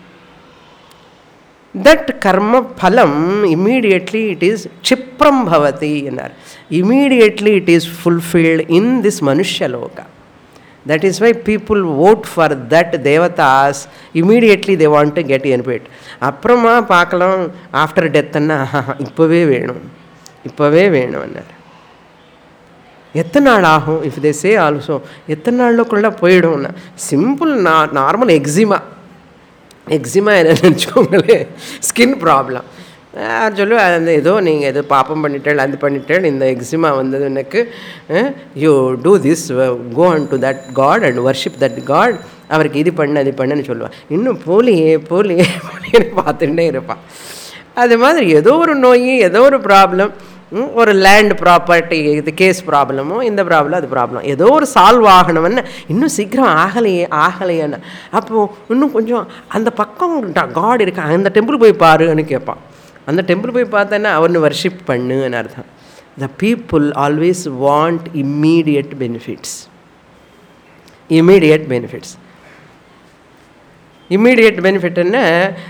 that karma phalam, immediately it is chipram bhavati. Immediately it is fulfilled in this manushya loka. That is why people vote for that devatas. Immediately they want to get benefit. Aprama paakalam after death anna ippave venum, ippave venum annar. எத்தனை நாள் ஆகும்? If they say also எத்தனை நாளுக்குள்ளே போயிடும்னா, simple நா normal eczema eczema என்ன நினச்சிக்கோங்களே, skin problem. சொல்லுவேன், அந்த ஏதோ நீங்கள் ஏதோ பாப்பம் பண்ணிட்டேன், அது பண்ணிட்டேன், இந்த எக்ஸிமா வந்தது எனக்கு, you do this, go on to that god and worship that god, அவருக்கு இது பண்ணு அது பண்ணுன்னு சொல்லுவான். இன்னும் போலியே போலியே போலின்னு பார்த்துட்டே இருப்பான். அது மாதிரி ஏதோ ஒரு நோய், ஏதோ ஒரு ப்ராப்ளம், ஒரு லேண்ட் ப்ராப்பர்ட்டி இது கேஸ் ப்ராப்ளமோ, இந்த ப்ராப்ளம் அது ப்ராப்ளம், ஏதோ ஒரு சால்வ் ஆகணும்னு இன்னும் சீக்கிரம் ஆகலையே ஆகலையேன்னு, அப்போது இன்னும் கொஞ்சம் அந்த பக்கம் காட் இருக்கா, அந்த டெம்பிள் போய் பாருன்னு கேட்பான். அந்த டெம்பிள் போய் பார்த்தேன்னா அவனு வர்ஷிப் பண்ணுன்னு அர்த்தம். The people always want immediate benefits. Immediate benefits immediate பெனிஃபிட்னா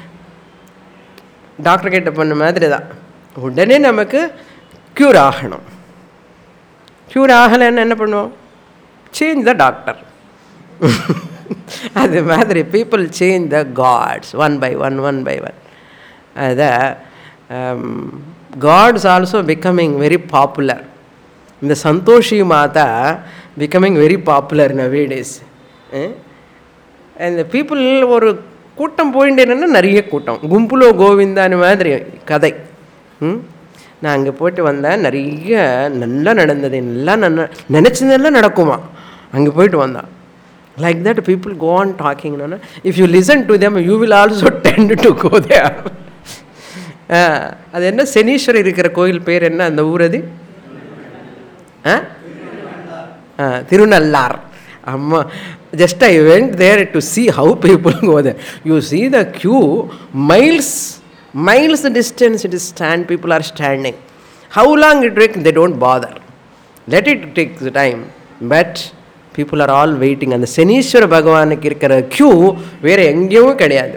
டாக்டர் கிட்ட பண்ண மாதிரி தான், உடனே நமக்கு க்யூர் ஆகணும். க்யூர் ஆகலைன்னு என்ன பண்ணுவோம்? Change the doctor. அது மாதிரி people change the gods one by one one by one. அதை gods also becoming very popular. இந்த சந்தோஷி மாதா பிகமிங் வெரி பாப்புலர் நவேடேஸ். அந்த பீப்புள் ஒரு கூட்டம் போயிட்டேன்னா நிறைய கூட்டம், கும்புலோ கோவிந்தான்னு மாதிரி கதை. ம் நான் அங்கே போய்ட்டு வந்தேன், நிறைய நல்லா நடந்தது, எல்லாம் நல்லா நினச்சதெல்லாம் நடக்குமா அங்கே போய்ட்டு வந்தான். Like that people go on டாக்கிங்னா, if you listen to them you will also tend to go there. அது என்ன, சனீஸ்வரர் இருக்கிற கோயில் பேர் என்ன அந்த ஊர்? அது திருநள்ளார். அம்மா, just I went there to see how people go there. You see the queue, miles, miles distance it is stand, people are standing. How long it takes, they don't bother. Let it take the time. But people are all waiting. And the Sanishwara Bhagavanukku irukra queue வேற எங்கேயும் கிடையாது.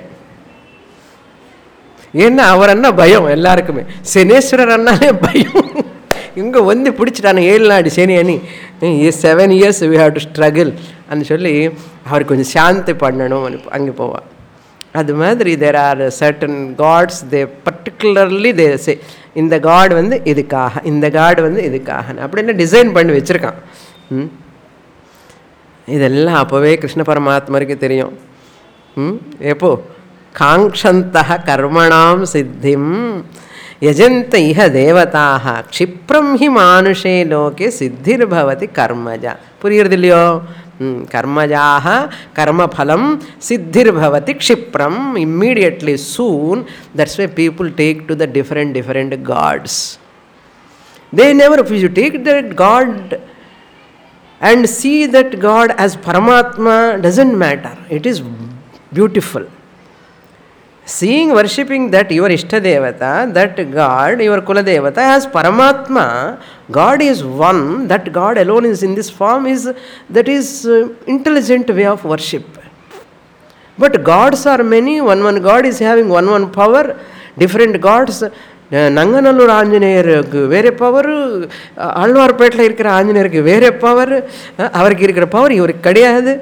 ஏன்னா அவர் அண்ணா பயம் எல்லாருக்குமே, சனீஸ்வரர் அண்ணாலே பயம். இங்கே வந்து பிடிச்சிட்டான ஏழு நாடு சனி அணி, seven years we have to struggle அப்படின்னு சொல்லி அவருக்கு கொஞ்சம் சாந்தி பண்ணணும் அங்கே போவாள். அது மாதிரி there are certain gods, they particularly they say இந்த காட் வந்து இதுக்காக, இந்த காட் வந்து இதுக்காக அப்படின்னு டிசைன் பண்ணி வச்சுருக்கான். ம் இதெல்லாம் அப்போவே கிருஷ்ண பரமாத்மருக்கு தெரியும். ம் எப்போ காங்க்ஷந்தः கர்மணாம் சித்திம் யஜந்த இஹ தேவதாக க்ஷிப்ரம் ஹி மானுஷே லோகே சித்திர்பவதி கர்மஜா. புரியுறது இல்லையோ? கர்மஜாக கர்மஃலம் சித்திர்பவதி க்ஷிப்ரம், immediately, soon. That's why people take to the different different gods. They never, if you take that god and see that God as Paramatma doesn't matter. It is beautiful. Seeing, worshipping that your Ishtadevata, that God, your Kuladevata as Paramatma, God is one, that God alone is in this form, is that is uh, intelligent way of worship. But gods are many, one one God is having one one power, different gods. Nanganallur ஆஞ்சநேயருக்கு வேறு power, ஆழ்வார்பேட்டில் இருக்கிற ஆஞ்சநேயருக்கு வேறு power, அவருக்கு இருக்கிற power இவருக்கு கிடையாது.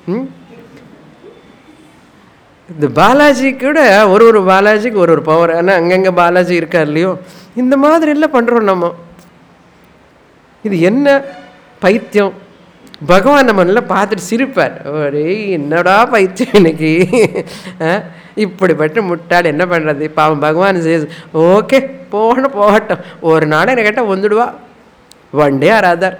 இந்த பாலாஜி கூட ஒரு ஒரு பாலாஜிக்கு ஒரு ஒரு பவர், ஆனால் அங்கங்கே பாலாஜி இருக்கா இல்லையோ, இந்த மாதிரி எல்லாம் பண்ணுறோம் நம்ம. இது என்ன பைத்தியம்? பகவான் நம்ம நல்லா பார்த்துட்டு சிரிப்பார், ஒரே என்னடா பைத்தியம் இன்னைக்கு, இப்படிப்பட்ட முட்டாள் என்ன பண்ணுறது. பாவம் பகவான் சேஸ் ஓகே போகணும் போகட்டும், ஒரு நாள் என்ன கேட்டால் வந்துடுவா, one day or other.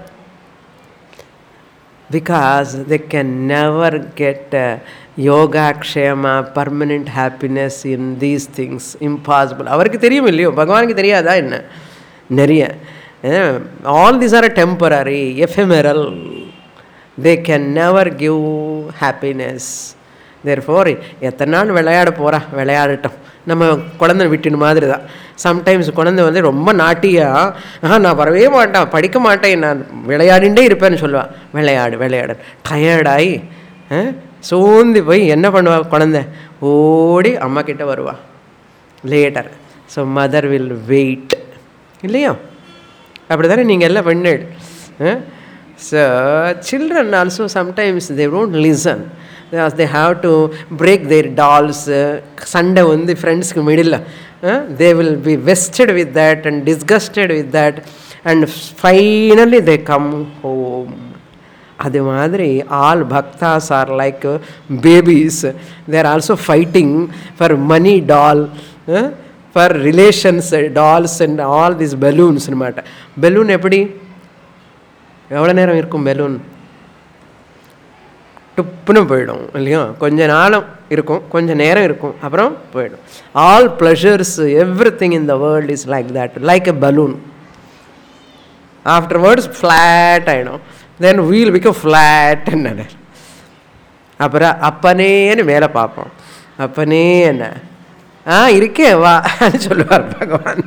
Because they can never get yoga kshema permanent happiness in these things, impossible. அவருக்கு தெரியும் இல்லையோ, பகவானுக்கு தெரியாதா என்ன? நிறைய all these are temporary, ephemeral. they can never give happiness. therefore எத்தனை நாள் விளையாட போகிறா, விளையாடட்டும். நம்ம குழந்தை விட்டின மாதிரி தான். சம்டைம்ஸ் குழந்தை வந்து ரொம்ப நாட்டியா, ஆ நான் வரவே மாட்டேன், படிக்க மாட்டேன், நான் விளையாடிண்டே இருப்பேன்னு சொல்லுவாள். விளையாடு விளையாடு டயர்டாகி சோர்ந்து போய் என்ன பண்ணுவா குழந்தை? ஓடி அம்மா கிட்ட வருவா later. So mother will wait இல்லையா? அப்படி தானே நீங்கள் எல்லாம் பண்ணு. So children also sometimes they don't listen. They have to break their dolls. Sunday on the friends ku middle, they will be vested with that and disgusted with that, and finally they come home. Adu madri all bhaktas are like babies. They are also fighting for money doll, for relations, dolls and all these balloons anamata. Balloon eppadi எவ்வளோ நேரம் இருக்கும் balloon? டுப்புன்னு போயிடும் இல்லையா? கொஞ்ச நாளும் இருக்கும், கொஞ்சம் நேரம் இருக்கும், அப்புறம் போயிடும். All pleasures, everything in the world is like that, like a balloon. Afterwards flat ஆகிடும். தென் வீல் பிகம் ஃப்ளாட் என்ன. அப்புறம் அப்பனேன்னு மேலே பார்ப்போம். அப்பனே என்ன ஆ இருக்கே வா சொல்லுவார் பகவான்.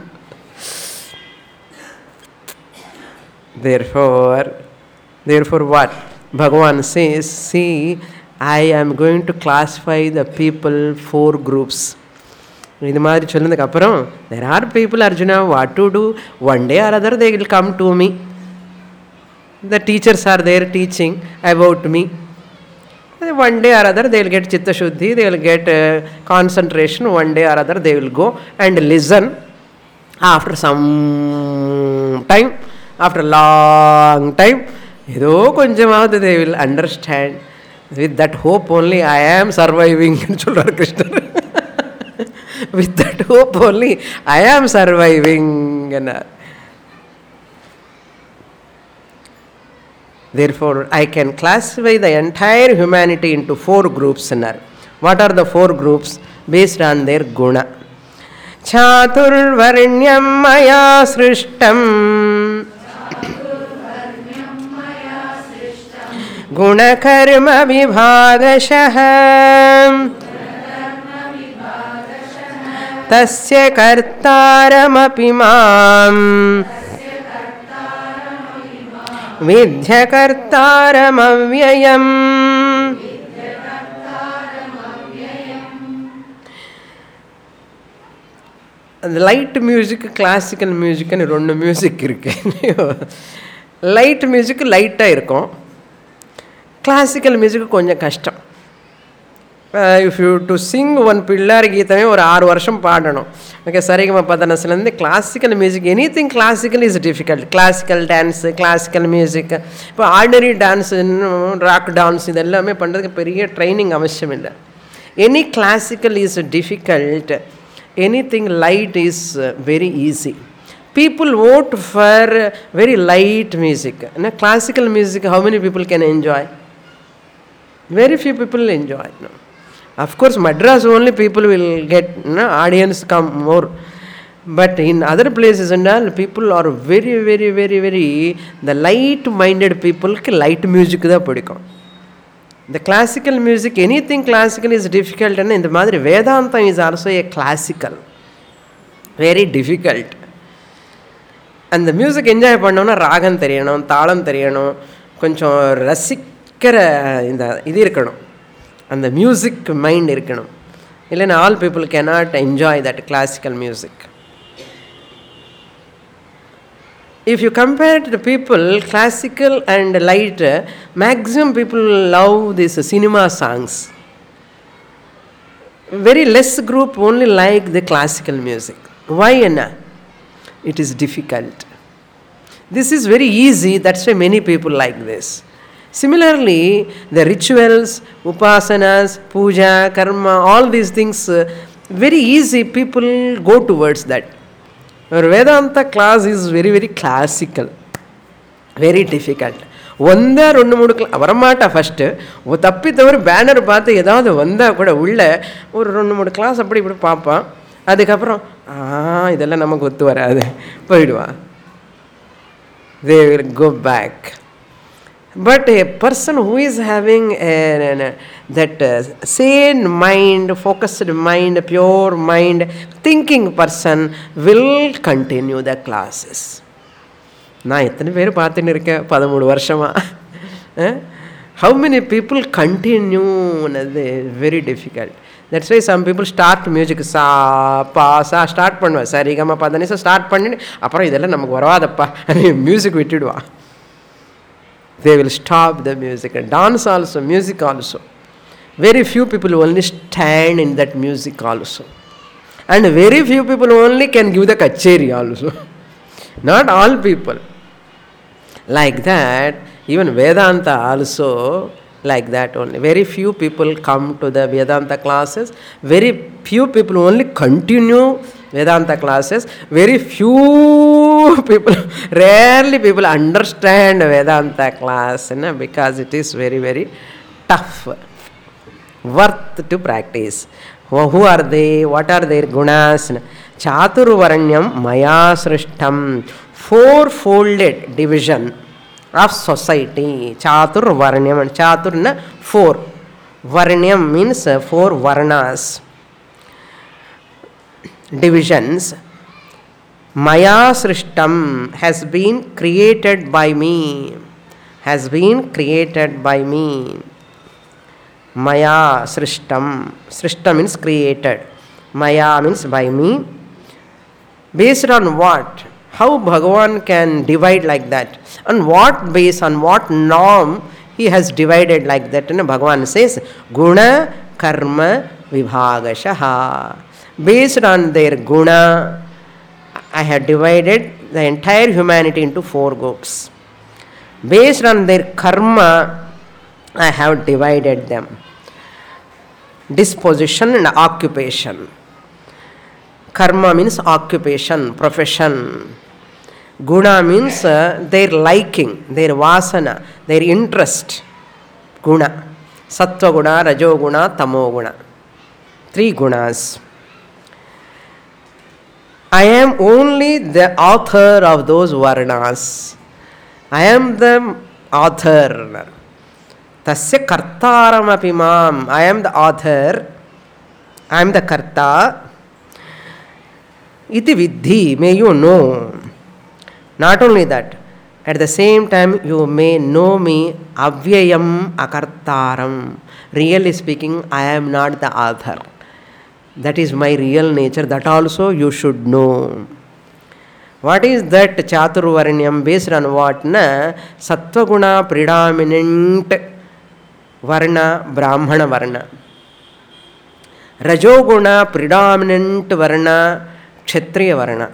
Therefore, therefore what? Bhagavan says, see, I am going to classify the people four groups. இது மாதிரி சொன்னதுக்கு அப்புறம் there are people, Arjuna, what to do? One day or other they will come to me. The teachers are there teaching about me. One day or other they will get chitta shuddhi, they will get uh, concentration. One day or other they will go and listen. After some time, after a long time, ஏதோ கொஞ்சமாவது they will understand. With that hope only I am surviving சொல்றார் கிருஷ்ணர். With that hope only I am surviving. Therefore I can classify the entire humanity into four groups. What are the four groups? Based on their guna. Chaturvarnyam maya srishtam गुणकर्म विभागशः तस्य कर्तारमपि मां विद्य कर्तारमव्ययम्. Light music, classical மியூசிக்னு ரெண்டு music இருக்கு. Light music லைட்டாக இருக்கும், கிளாசிக்கல் மியூசிக்கு கொஞ்சம் கஷ்டம். If you to sing one பிள்ளாரி கீதமே ஒரு ஆறு வருஷம் பாடணும். ஓகே, சரிகம பதனஸ்லேருந்து classical music, anything classical is difficult. Classical dance, classical music, இப்போ ஆர்டினரி டான்ஸு, ராக் டான்ஸ், இது எல்லாமே பண்ணுறதுக்கு பெரிய ட்ரைனிங் அவசியம் இல்லை. Any classical is difficult, anything light is very easy. People vote for very light music. Na classical music, how many people can enjoy? Very few people enjoy. No. Of course, Madras only people will get, no, audience come more. But in other places and all, people are very, very, very, very, the light-minded people ki light music da pidikum. The classical music, anything classical is difficult. And in the Madri Vedanta is also a classical, very difficult. அந்த music enjoy பண்ணோன்னா ராகம் தெரியணும், தாளம் தெரியணும், கொஞ்சம் ரசிக்கிற இந்த இது இருக்கணும், அந்த மியூசிக் மைண்ட் இருக்கணும். இல்லைன்னா all people cannot enjoy that classical music. If you compare to the people, classical and light, maximum people love these cinema songs. Very less group only like the classical music. Why? Anna? It is difficult. This is very easy, that's why many people like this. Similarly, the rituals, upasanas, puja, karma, all these things, very easy, people go towards that. Our Vedanta class is very, very classical, very difficult. வந்தால் ரெண்டு மூணு கிளா வரமாட்டா. First தப்பி தவிர banner பார்த்து ஏதாவது வந்தால் கூட உள்ள ஒரு ரெண்டு மூணு கிளாஸ் அப்படி இப்படி பார்ப்பான். அதுக்கப்புறம் ஆ இதெல்லாம் நமக்கு ஒத்து வராது போயிடுவான். they will go back. But a person who is having a, a, that uh, sane mind, focused mind, pure mind, thinking person will continue the classes. நான் எத்தனை பேர் பார்த்துன்னு இருக்கேன் பதிமூணு வருஷமா. How many people continue? Very difficult. That's why some people start music, sa pa sa start பண்ணுவா, சரி கம பதனிசா ஸ்டார்ட் பண்ணி அப்புறம் இதெல்லாம் நமக்கு வராதப்பா மியூசிக் விட்டுடுவா. They will stop the music. And dance also, music also. Very few people only stand in that music also. And very few people only can give the kacheri also. Not all people. Like that, even Vedanta also like that only. Very few people come to the Vedanta classes. Very few people only continue Vedanta classes, very few people, rarely people understand Vedanta class, you know, because it is very, very tough, worth to practice. Who who are they? What are their gunas? Chaturvaranyam maya srishtam, four-folded division of society. Chaturvaranyam, and Chatur na four. Varanyam means uh, four varnas. Divisions. Maya srishtam has been created by me. Has been created by me. Maya srishtam. Srishtam means created. Maya means by me. Based on what? How Bhagavan can divide like that? On what base, on what norm he has divided like that? And Bhagavan says, Guna Karma Vibhagashaha. Based on their guna, I have divided the entire humanity into four groups. Based on their karma, I have divided them. Disposition and occupation. Karma means occupation, profession. Guna means uh, their liking, their vasana, their interest. Guna. Sattva guna, rajo guna, tamo guna. Three gunas. I am only the author of those varnas. I am the author. Tasya kartaram apimam. I am the author. I am the karta. Iti vidhi. May you know. Not only that, at the same time you may know me avyayam akartaram. Really speaking, I am not the author. That is my real nature. That also you should know. What is that Chaturvaranyam? Based on what? Na Sattva-guna predominant Varna, Brahmana Varna. Rajoguna predominant Varna, Kshatriya Varna.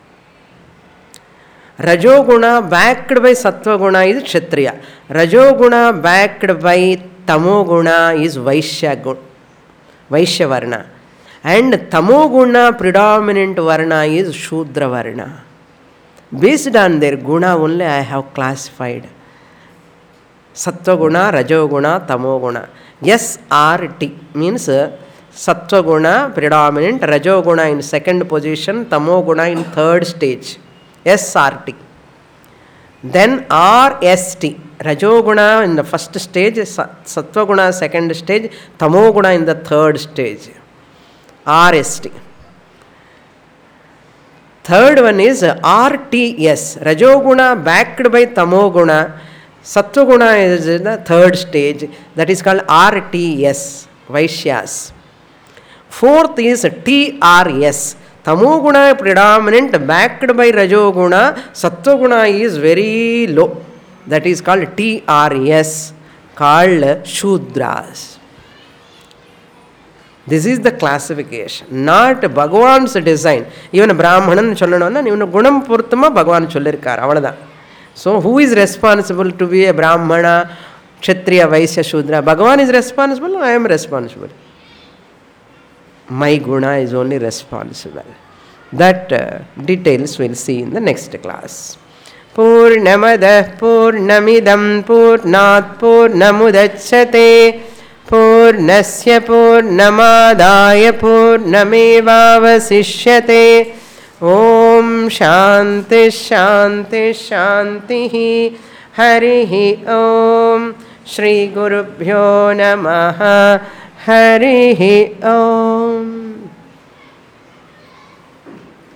Rajoguna backed by Sattva-guna is Kshatriya. Rajoguna backed by Tamoguna is Vaishya, Vaishya Varna. And Tamoguna predominant Varna is Shudra Varna. Based on their guna only I have classified. Sattva guna, Rajo guna, Tamo guna. S R T means uh, Sattva guna predominant, Rajo guna in second position, Tamo guna in third stage. S R T. Then R S T. Rajo guna in the first stage, Sattva guna second stage, Tamo guna in the third stage. R S T. Third one is R T S. Rajoguna backed by Tamoguna. Sattva-guna is in the third stage. That is called R T S. Vaishyas. Fourth is T R S. Tamoguna predominant backed by Rajoguna. Sattva-guna is very low. That is called T R S. Called Shudras. This is the classification, not Bhagavan's design. Even Brahmanan sollanona, even Gunam Purtama Bhagavan sollirkar. Avada. So who is responsible to be a Brahmana, Kshatriya, Vaishya, Shudra? Bhagavan is responsible, I am responsible. My guna is only responsible. That uh, details we'll see in the next class. Purnamadah Purnamidam Purnat Purnamudachyate Purnasya Purnamadaya Purnamevavasishyate. Om Shanti Shanti Shanti Harihi Om Shri Gurubhyo Namaha Harihi Om.